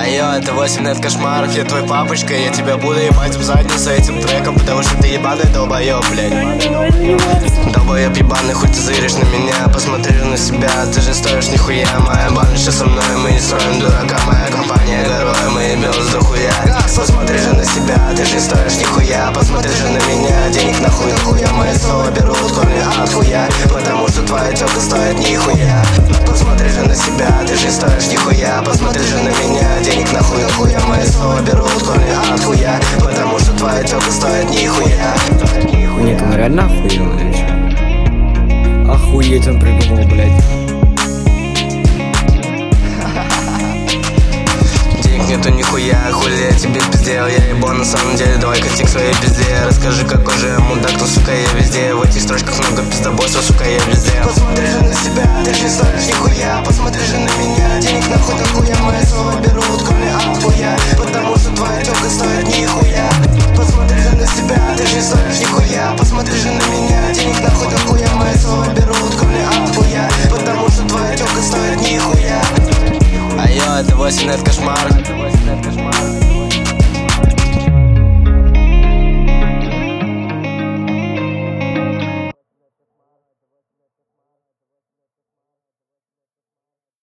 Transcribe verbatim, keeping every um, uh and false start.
Айо, это восемь лет кошмаров, я твой папочка. Я тебя буду ебать в задницу этим треком, потому что ты ебаный долбоёб, блядь. Долбоёб ебаный, хоть ты зыришь на меня. Посмотри же на себя, ты же стоишь нихуя. Моя банша со мной, мы не строим дурака. Моя компания героя, мы ебем за хуя. Посмотри же на себя, ты же стоишь нихуя. Посмотри же на меня, денег нахуй, нахуя. Мои слова берут корни от хуя, потому что твоя тёлка стоит нихуя. Посмотри же на себя, ты же стоишь нихуя. Посмотри же на меня, денег нахуй, нахуя. Мои слова берут корни от хуя, потому что твоя тёлка стоит нихуя. Нет, он реально охуел или что? Охуеть он придумал, блядь. Денег нету нихуя, хули я тебе пиздел. Я ебал на самом деле, давай кати к своей пизде. Расскажи, какой же я мудак, но сука я везде. В этих строчках много пиздобойства, сука я везде. Посмотри же на себя, ты же стоишь нихуя. Посмотри же на меня, денег нахуй нахуя. Мои слова берут корни от хуя, потому что твоя тёлка стоит нихуя. Посмотри же на себя, ты же стоишь нихуя. Посмотри же на меня, денег нахуй нахуя. Мои слова берут корни от хуя, потому что твоя тёлка стоит нихуя. Айо, это восемь лет кошмар.